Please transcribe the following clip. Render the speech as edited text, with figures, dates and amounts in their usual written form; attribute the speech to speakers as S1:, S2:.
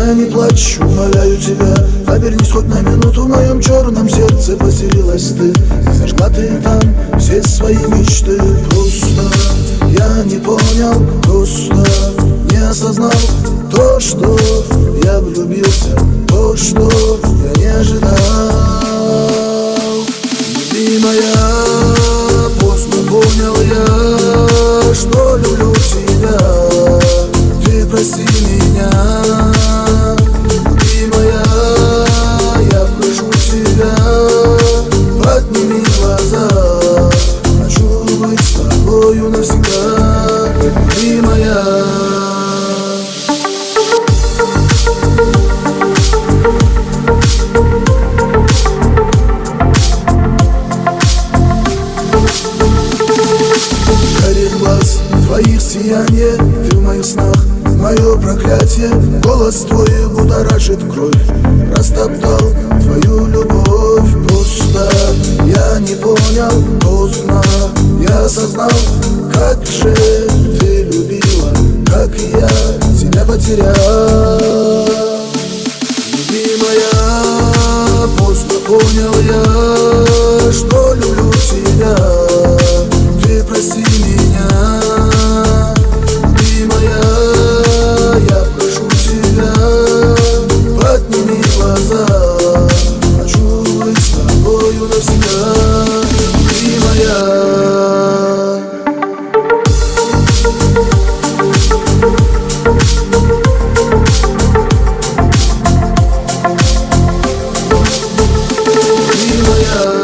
S1: Я не плачу, умоляю тебя, обернись хоть на минуту, в моем черном сердце поселилась ты. Зажгла ты там все свои мечты. Просто я не понял, просто не осознал то, что я влюбился, то, что я не ожидал. Любимая, поздно понял я, что люблю тебя. Ты прости меня, любимая, я прошу тебя, подними глаза. Хочу быть с тобою навсегда, любимая. Глаз твоих сияние, ты в моих снах, мое проклятие. Голос твой будоражит кровь, растоптал твою любовь. Просто я не понял, поздно я осознал, как же ты любила, как и я тебя потерял. Любимая, поздно понял я, что люблю тебя. Ты прости меня, любимая, я прошу тебя, подними глаза. Хочу быть с тобою навсегда, любимая. Любимая.